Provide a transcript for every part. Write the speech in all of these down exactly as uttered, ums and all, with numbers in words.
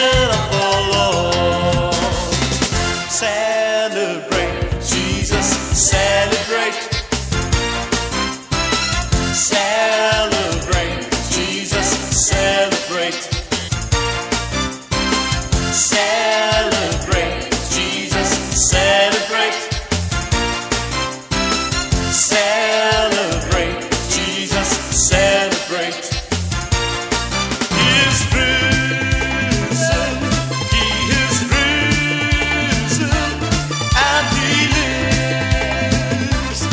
resurrection of the Lord. Celebrate Jesus, celebrate. Celebrate Jesus, celebrate. Celebrate Jesus, celebrate. Celebrate Jesus, celebrate. He is risen, He is risen, and He lives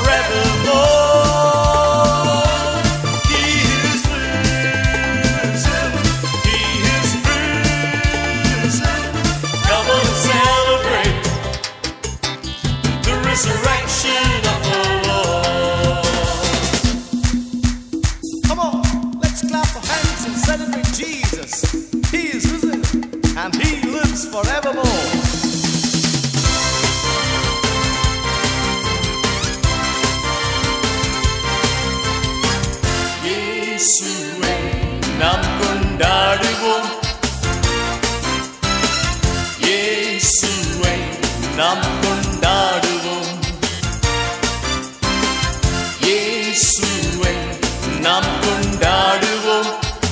forevermore. He is risen, He is risen. Come on and celebrate the resurrection of the Lord. Come on, let's clap our hands and celebrate Jesus. He is risen and He lives forevermore. இயேசுவை நாம் கொண்டாடுவோம். இயேசுவை நாம் கொண்டாடுவோம். இயேசுவை நாம் கொண்டாடுவோம்.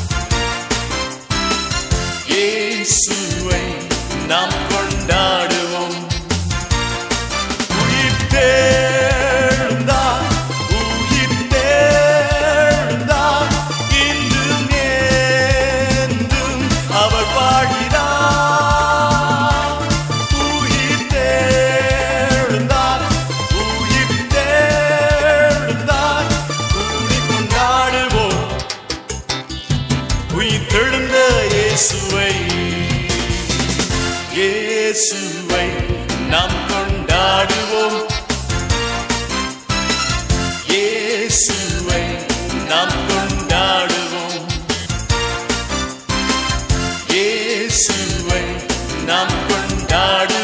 இயேசுவை நாம் கொண்டாடுவோம். உயிர்த்தெழுந்தார், உயிர்த்தெழுந்தார், இன்றும் என்றும் அவர் வாழ்கிறார். உயிர்த்தெழுந்தார், உயிர்த்தெழுந்தார், கூடி கொண்டாடுவோம் உயிர்த்தெழுந்த இயேசுவை. இயேசுவை நாம் கொண்டாடுவோம். இயேசுவை நாம் கொண்டாடுவோம். இயேசுவை நாம் கொண்டாடுவோம்.